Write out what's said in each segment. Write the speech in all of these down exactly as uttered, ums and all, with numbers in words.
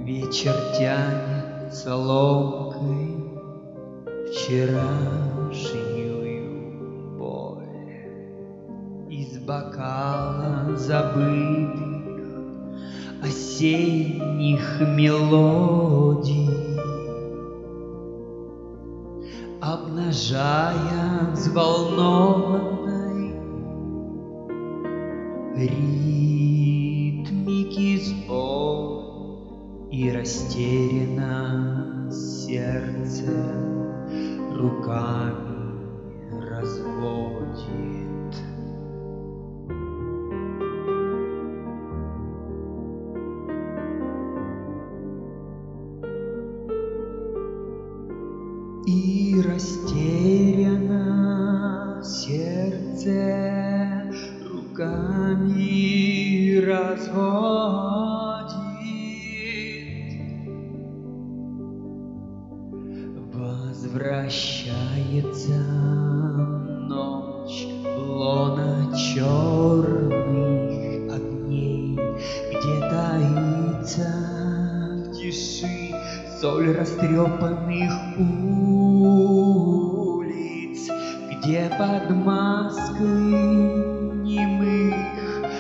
Вечер тянет соломкой вчерашнюю боль из бокала забытых осенних мелодий, обнажая взволнованной ритмики сбор. И растеряно сердце руками разводит. И растеряно сердце руками разводит. Возвращается ночь в лоно черных огней, где таится в тиши соль растрепанных улиц, где под маской немых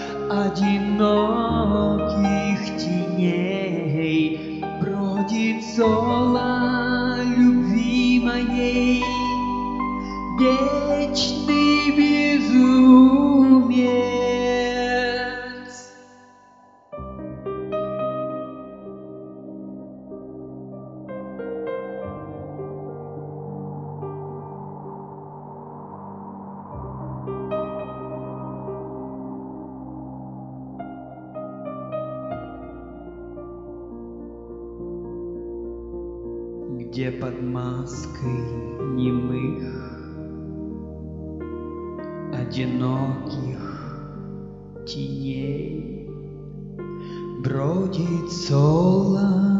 одиноких теней бродит соло любви моей, вечный безумец. Где под маской немых одиноких теней бродит соло